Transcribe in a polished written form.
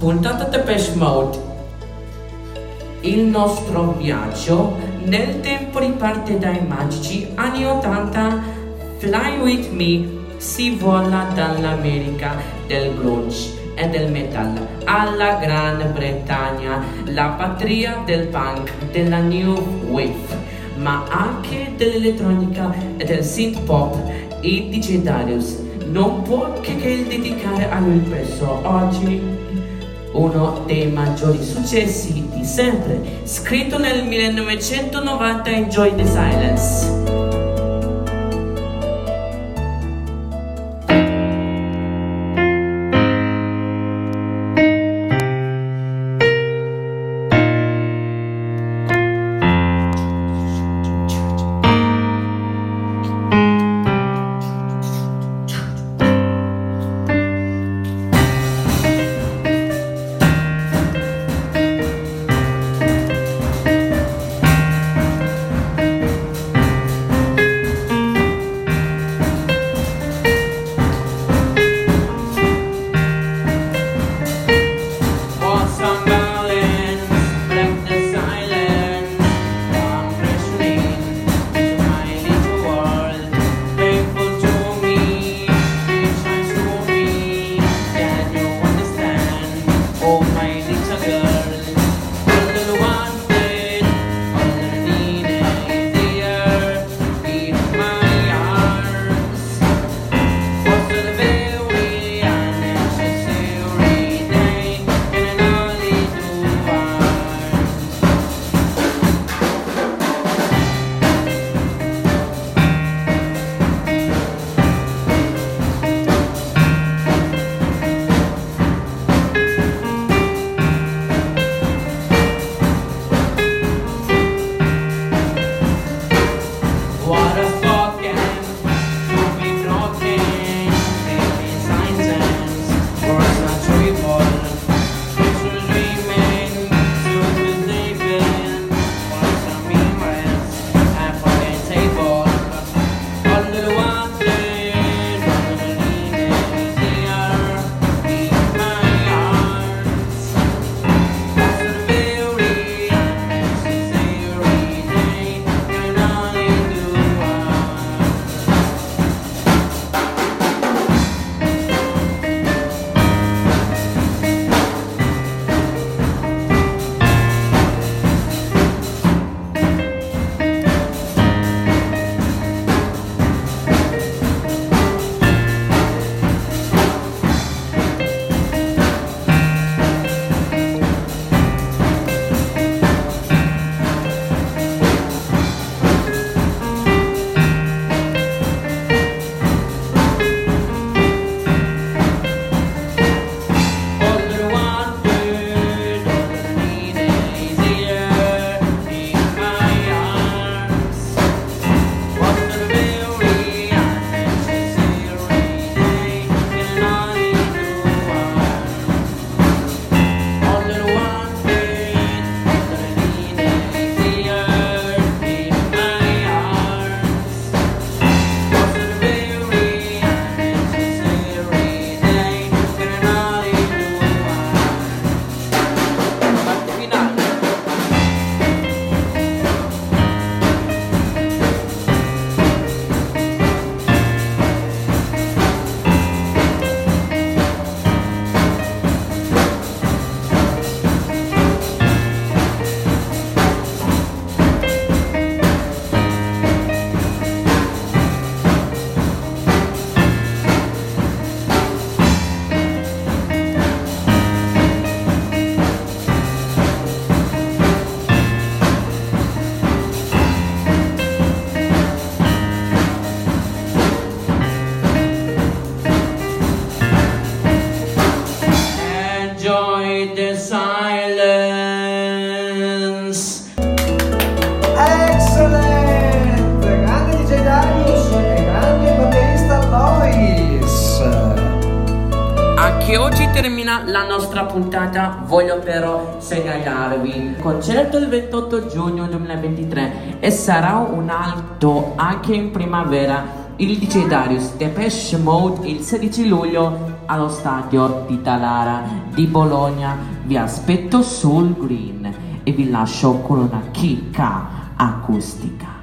Puntata Depeche Mode. Il nostro viaggio nel tempo riparte dai magici anni 80. Fly With Me si vola dall'America del grunge e del metal alla Gran Bretagna, la patria del punk, della new wave, ma anche dell'elettronica e del synth pop. Il DJ Darius non può che dedicare a lui il pezzo oggi, uno dei maggiori successi di sempre, scritto nel 1990, Enjoy the Silence. Termina la nostra puntata, voglio però segnalarvi concerto il 28 giugno 2023 e sarà un altro anche in primavera, il DJ Darius Depeche Mode il 16 luglio allo stadio di Talara di Bologna. Vi aspetto sul green e vi lascio con una chicca acustica.